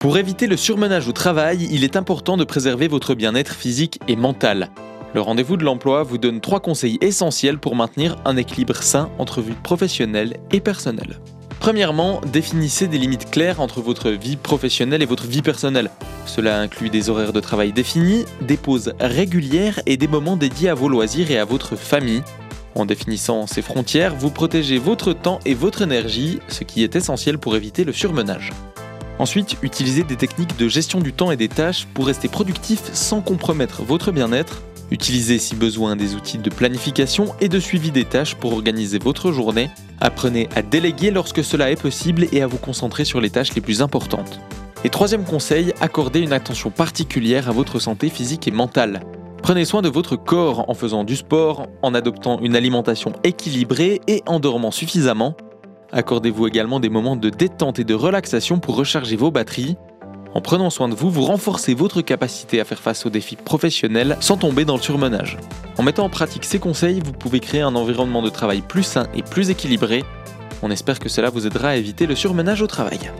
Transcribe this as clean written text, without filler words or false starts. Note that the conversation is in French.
Pour éviter le surmenage au travail, il est important de préserver votre bien-être physique et mental. Le rendez-vous de l'emploi vous donne 3 conseils essentiels pour maintenir un équilibre sain entre vie professionnelle et personnelle. Premièrement, définissez des limites claires entre votre vie professionnelle et votre vie personnelle. Cela inclut des horaires de travail définis, des pauses régulières et des moments dédiés à vos loisirs et à votre famille. En définissant ces frontières, vous protégez votre temps et votre énergie, ce qui est essentiel pour éviter le surmenage. Ensuite, utilisez des techniques de gestion du temps et des tâches pour rester productif sans compromettre votre bien-être. Utilisez si besoin des outils de planification et de suivi des tâches pour organiser votre journée. Apprenez à déléguer lorsque cela est possible et à vous concentrer sur les tâches les plus importantes. Et troisième conseil, accordez une attention particulière à votre santé physique et mentale. Prenez soin de votre corps en faisant du sport, en adoptant une alimentation équilibrée et en dormant suffisamment. Accordez-vous également des moments de détente et de relaxation pour recharger vos batteries. En prenant soin de vous, vous renforcez votre capacité à faire face aux défis professionnels sans tomber dans le surmenage. En mettant en pratique ces conseils, vous pouvez créer un environnement de travail plus sain et plus équilibré. On espère que cela vous aidera à éviter le surmenage au travail.